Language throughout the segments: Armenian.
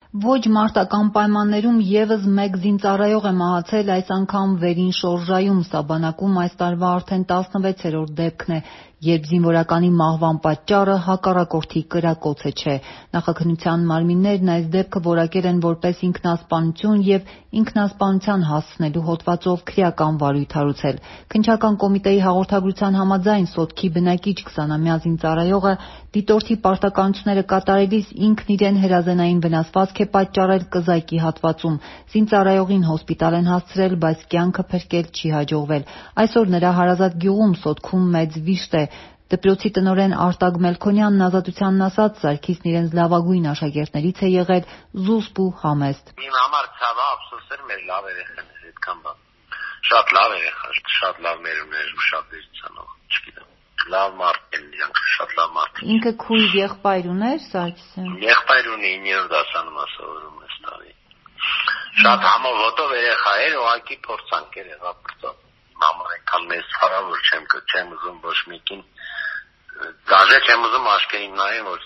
Ոչ մարտական պայմաններում ևս մեկ զինծառայող է մահացել, այս անգամ վերին շորժայում։ Սա բանակում այս տարվա արդեն 16-րդ դեպքն է, երբ զինվորականի մահվան պատճառը հակառակորդի կրակոցը չէ։ Նախաքննության մարմիններն այս դեպքը որակել են որպես ինքնասպանություն եւ ինքնասպանության հասցնելու հոդվածով քրեական վարույթ հարուցել։ Քննչական կոմիտեի հաղորդագրության համաձայն սոտքի բնակիչ 20-ամյա զինծառայողը դիտորդի պարտականությունները կատարելիս ինքն իրեն հրազենային վնասվածք է պատճառել կզակի հատվածում։ Զինծառայողին հոսպիտալ են հասցրել, բայց կյանքը փրկել չի հաջողվել։ Այսօր նրա հարազատ գյուղում սոտքում մեծ վիշտ է։ Դպրոցի տնօրեն Արտակ Մելքոնյանն Ազատությանն ասաց, Սարգիսն իրենց լավագույն աշակերտներից է եղել, զուսպ ու համեստ։ Իմ համար ցավը ափսոսեր մեր լավ երեխաներ այդքան բան։ Շատ լավ երեխա, շատ լավ մերուներ ու շատ վերցանող, չգիտեմ։ Լավ մարդ են իրանք, շատ լավ մարդ։ Ինքը քույր եղբայր ուներ Սարգիսը։ Եղբայր ունի 9-րդ դասանում ասավորում այս տարի։ Շատ համովոտով երեխա էր, ուղղակի փորձանքեր եղավ կծո։ Մաման այնքան մեծ խարա որ չեմ ուզում ոչ մեկին դաժե չեմ ուզում աշկերին նայեմ որ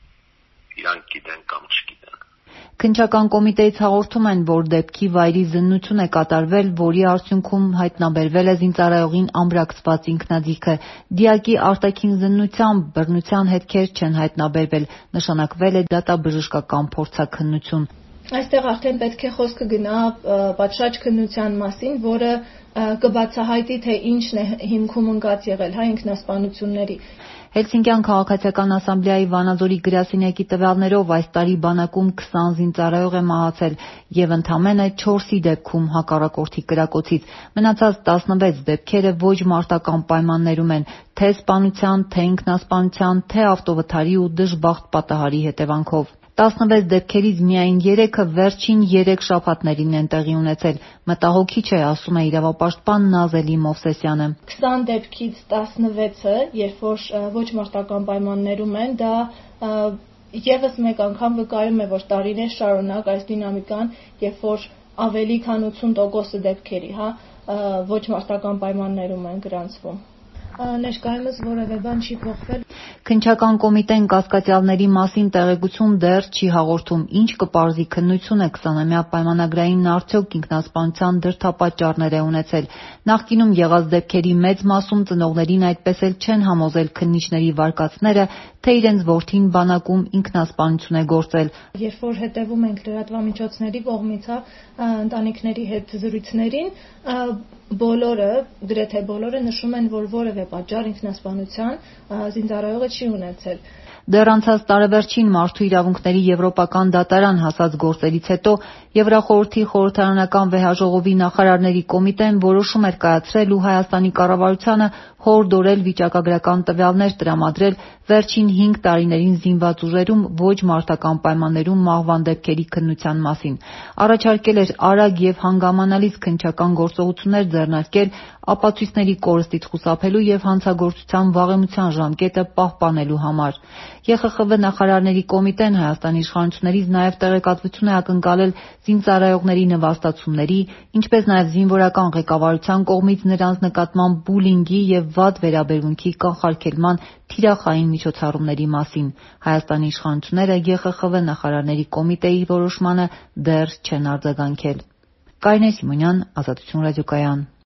իրանք գիտեն կամ չգիտեն։ Քննչական կոմիտեից հաղորդում են, որ դեպքի վայրի զննություն է կատարվել, որի արդյունքում հայտնաբերվել է զինծառայողին ամրացված ինքնաձիգը։ Դիակի արտաքին զննությամբ բռնության հետքեր չեն հայտնաբերվել, նշանակվել է դատաբժշկական փորձաքննություն։ Այստեղ արդեն պետք է խոսքը գնա պատշաճ քննության մասին, որը կբացահայտի, թե ինչն է հիմքում ընկած եղել ինքնասպանությունների։ Հելսինկյան քաղաքացիական ասամբլեայի Վանաձորի գրասենյակի տվյալներով այս տարի բանակում 20 զինծառայող է մահացել եւ ընդամենը 4-ի դեպքում հակառակորդի կրակոցից։ Մնացած 16 դեպքերը ոչ մարտական պայմաններում են, թե սպանության, թե ինքնասպանության, թե ավտովթարի ու դժբախտ պատահարի հետևանքով։ 16 դեպքերից միայն 3-ը վերջին 3 շաբաթներին են տեղի ունեցել։ Մտահոգիչ է, ասում է իրավապաշտպան Նազելի Մովսեսյանը։ 20 դեպքից 16-ը, երբ որ ոչ մարտական պայմաններում են, դա եւս մեկ անգամ վկայում է, որ տարիներ շարունակ այս դինամիկան, երբ որ ավելի քան 80% դեպքերի, ոչ մարտական պայմաններում են գրանցվում։ Ներկայումս որևէ բան չի փոխվել։ Քննչական կոմիտեն կասկածյալների մասին տեղեկություն դեռ չի հաղորդում, ինչ կպարզի քննությունը 20-ամյա պայմանագրայինն արդյոք ինքնասպանության դրդապատճառներ է ունեցել։ Նախկինում եղած դեպքերի մեծ մասում ծնողներին այդպես էլ չեն համոզել քննիչների վարկածները, թե իրենց որդին բանակում ինքնասպանություն է գործել։ Երբ որ հետևում ենք լրատվամիջոցների կողմից ընտանիքների հետ զրույցներին, բոլորը, գրեթե բոլորը նշում են, որ որևէ պատճառ ինքնասպանության զինծառայողը չի ունեցել։ Դեռ անցած տարեվերջին Մարդու իրավունքների եվրոպական դատարան հասած գործերից հետո Եվրախորհրդի խորհրդարանական վեհաժողովի նախարարների կոմիտեն որոշում էր կայացրել ու Հայաստանի կառավարությանը հորդորել վիճակագրական տվյալներ տրամադրել վերջին 5 տարիներին զինված ուժերում ոչ մարտական պայմաններում մահվան դեպքերի քննության մասին։ Առաջարկել էր արագ եւ հանգամանալից քննչական գործողություններ ձեռնարկել ապացույցների կորստից խուսափելու եւ հանցագործության վաղեմության ժամկետը պահպանելու համար։ ԵԽԽՎ նախարարների կոմիտեն Հայաստանի իշխանություններից նաև տեղեկատվություն է ակնկալել զինծառայողների նվաստացումների, ինչպես նաև զինվորական ղեկավարության կողմից նրանց նկատմամբ բուլինգի եւ վատ վերաբերմունքի կանխարգելման թիրախային միջոցառումների մասին։ Հայաստանի իշխանությունները ԵԽԽՎ նախարարների կոմիտեի որոշմանը դեռ չեն արձագանքել։ Կարինե Սիմոնյան, Ազատություն ռադիոկայան։